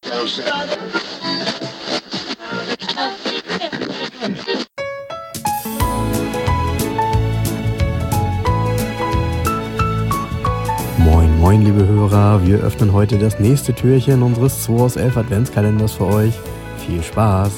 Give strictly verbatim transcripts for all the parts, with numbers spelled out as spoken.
Moin, moin, liebe Hörer, wir öffnen heute das nächste Türchen unseres zwei aus elf Adventskalenders für euch. Viel Spaß!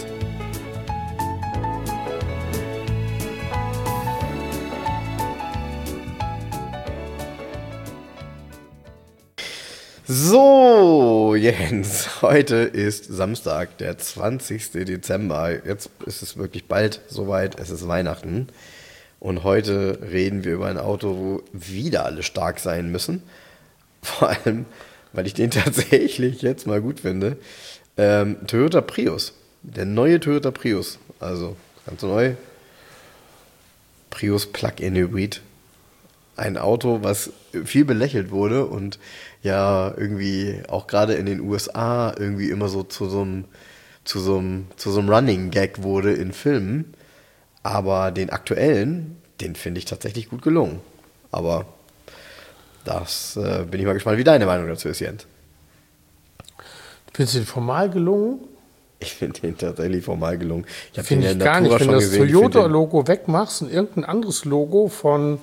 So, Jens, heute ist Samstag, der zwanzigsten Dezember. Jetzt ist es wirklich bald soweit, es ist Weihnachten. Und heute reden wir über ein Auto, wo wieder alle stark sein müssen. Vor allem, weil ich den tatsächlich jetzt mal gut finde. Ähm, Toyota Prius, der neue Toyota Prius, also ganz neu. Prius Plug-in Hybrid. Ein Auto, was viel belächelt wurde und ja irgendwie auch gerade in den U S A irgendwie immer so zu so einem, zu so einem, zu so einem Running Gag wurde in Filmen. Aber den aktuellen, den finde ich tatsächlich gut gelungen. Aber das äh, bin ich mal gespannt, wie deine Meinung dazu ist, Jens. Findest du den formal gelungen? Ich finde den tatsächlich formal gelungen. Ich finde ich gar nicht, wenn du das Toyota-Logo wegmachst und irgendein anderes Logo von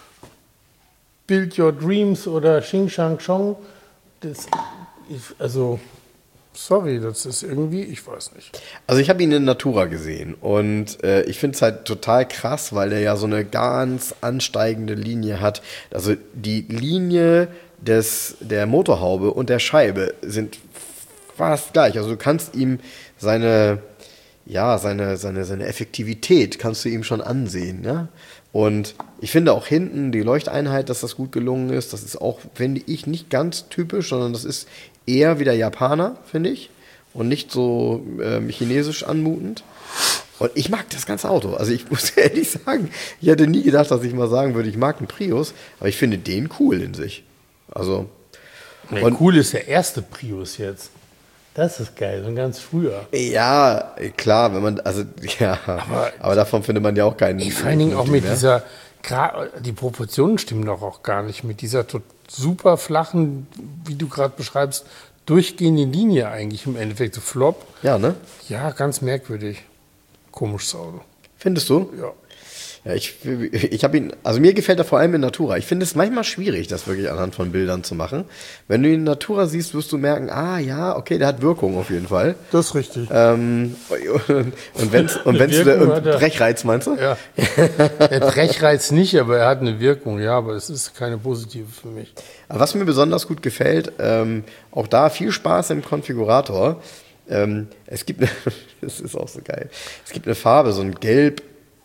Build Your Dreams oder Xing Shang Chong, das, also, sorry, das ist irgendwie, ich weiß nicht. Also ich habe ihn in Natura gesehen und äh, ich finde es halt total krass, weil der ja so eine ganz ansteigende Linie hat. Also die Linie des, der Motorhaube und der Scheibe sind fast gleich. Also du kannst ihm seine, ja, seine, seine, seine Effektivität kannst du ihm schon ansehen, ja. Und ich finde auch hinten die Leuchteinheit, dass das gut gelungen ist. Das ist auch, finde ich, nicht ganz typisch, sondern das ist eher wie der Japaner, finde ich. Und nicht so ähm, chinesisch anmutend. Und ich mag das ganze Auto. Also ich muss ehrlich sagen, ich hätte nie gedacht, dass ich mal sagen würde, ich mag einen Prius. Aber ich finde den cool in sich. Also. Nee, cool ist der erste Prius jetzt. Das ist geil, so ganz früher. Ja, klar, wenn man, also, ja, aber, aber davon findet man ja auch keinen. Ich vor allen Dingen auch mit mehr. dieser, die Proportionen stimmen doch auch gar nicht, mit dieser super flachen, wie du gerade beschreibst, durchgehende Linie eigentlich im Endeffekt, so Flop. Ja, ne? Ja, ganz merkwürdig. Komisches Auto. Findest du? Ja. Ja, ich, ich habe ihn, also mir gefällt er vor allem in Natura. Ich finde es manchmal schwierig, das wirklich anhand von Bildern zu machen. Wenn du ihn in Natura siehst, wirst du merken, ah ja, okay, der hat Wirkung auf jeden Fall. Das ist richtig. Ähm, und wenn es und wenn's der, und Brechreiz meinst du? Ja. Der Brechreiz nicht, aber er hat eine Wirkung, ja, aber es ist keine positive für mich. Aber was mir besonders gut gefällt, ähm, auch da viel Spaß im Konfigurator. Ähm, es gibt, eine, das ist auch so geil, es gibt eine Farbe, so ein Gelb,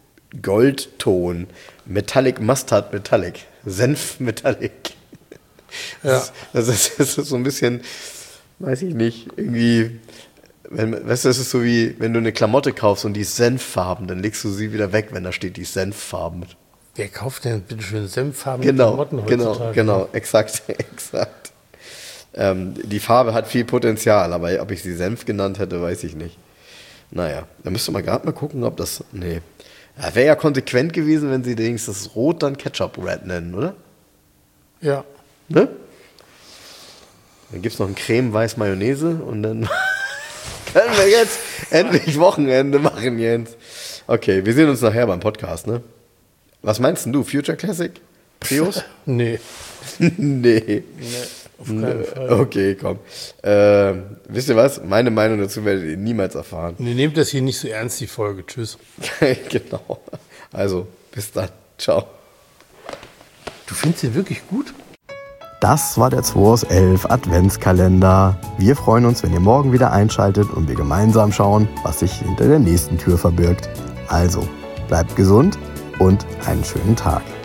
Goldton, Metallic Mustard Metallic, Senf Metallic. Das, ja. ist, das, ist, das ist so ein bisschen, weiß ich nicht, irgendwie, wenn, weißt du, das ist so wie, wenn du eine Klamotte kaufst und die ist senffarben, dann legst du sie wieder weg, wenn da steht, die ist senffarben. Wer kauft denn bitte schön senffarben genau, Klamotten genau, heutzutage? Genau, genau, exakt, exakt. Ähm, die Farbe hat viel Potenzial, aber ob ich sie Senf genannt hätte, weiß ich nicht. Naja, da müsste man gerade mal gucken, ob das, nee. Ja, wäre ja konsequent gewesen, wenn sie wenigstens das Rot dann Ketchup Red nennen, oder? Ja. Ne? Dann gibt es noch ein Creme-Weiß Mayonnaise und dann können wir jetzt endlich Wochenende machen, Jens. Okay, wir sehen uns nachher beim Podcast, ne? Was meinst denn du? Future Classic? Prius? Nee. nee. Nee, auf keinen Fall. Okay, komm. Äh, wisst ihr was? Meine Meinung dazu werdet ihr niemals erfahren. Nee, nehmt das hier nicht so ernst, die Folge. Tschüss. Genau. Also, bis dann. Ciao. Du findest ihn wirklich gut? Das war der zwei aus elf Adventskalender. Wir freuen uns, wenn ihr morgen wieder einschaltet und wir gemeinsam schauen, was sich hinter der nächsten Tür verbirgt. Also, bleibt gesund und einen schönen Tag.